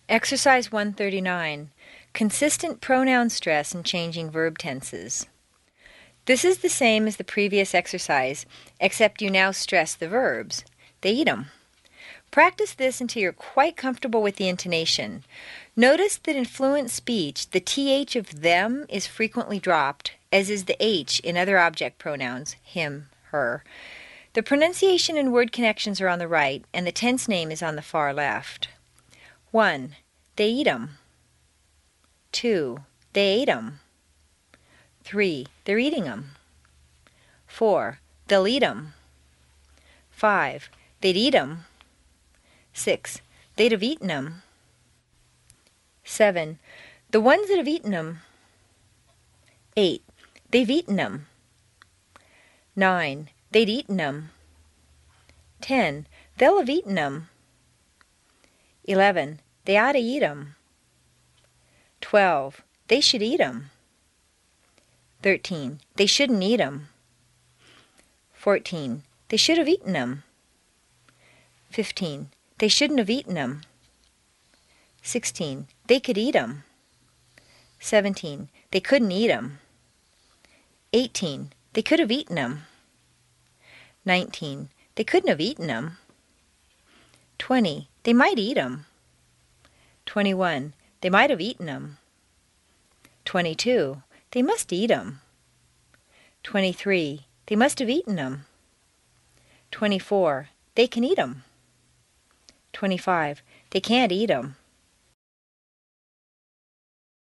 Exercise 139. Consistent pronoun stress in changing verb tenses. This is the same as the previous exercise, except you now stress the verbs. They eat 'em. Practice this until you're quite comfortable with the intonation. Notice that in fluent speech, the th of them is frequently dropped, as is the h in other object pronouns, him, her. The pronunciation and word connections are on the right, and the tense name is on the far left. 1. They eat 'em. 2. They ate 'em. 3. They're eating 'em. 4. They'll eat 'em. 5. They'd eat 'em. 6. They'd have eaten 'em. 7. The ones that have eaten 'em. 8. They've eaten 'em. 9. They'd eaten 'em. 10. They'll have eaten 'em. 11. They ought to eat 'em. 12. They should eat 'em. 13. They shouldn't eat 'em. 14. They should have eaten 'em. 15. They shouldn't have eaten 'em. 16. They could eat 'em. 17. They couldn't eat 'em. 18. They could have eaten 'em. 19. They couldn't have eaten 'em. 20. They might eat 'em. 21. They might have eaten 'em. 22. They must eat 'em. 23. They must have eaten 'em. 24. They can eat 'em. 25. They can't eat 'em.